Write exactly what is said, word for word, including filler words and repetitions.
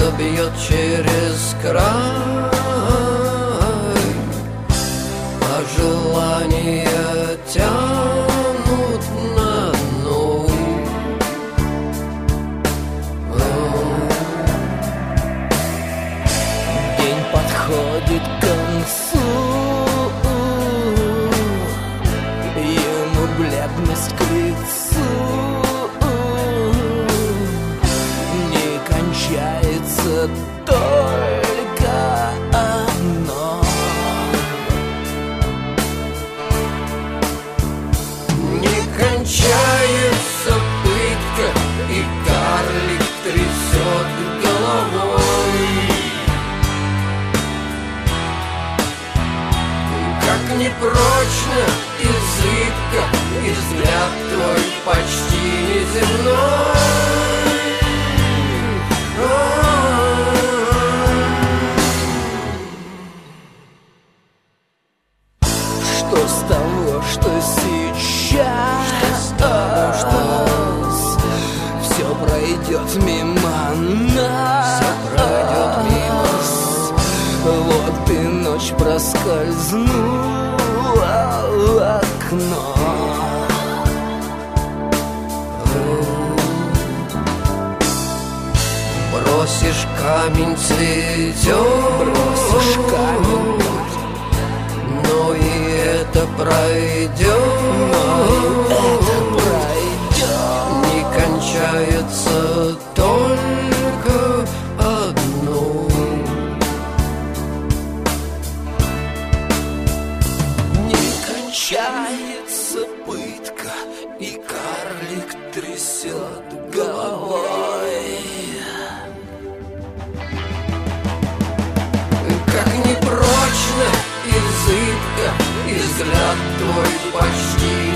сердце бьет через край, а желания тянут на дно. День подходит к концу, ему бледность к лицу. Не кончается только одно. Не кончается пытка, и карлик трясет головой. Как непрочно и зыбко, и взгляд твой почти неземной. Что с того, что сейчас все пройдет мимо нас, Все пройдет мимо. Вот и ночь проскользнула в окно. Бросишь камень, цветет, Бросишь камень, но и это пройдет, но это пройдет. не кончается только одно. Не кончается пытка, и карлик трясет головой. Как непрочно и зыбко, и взгляд твой почти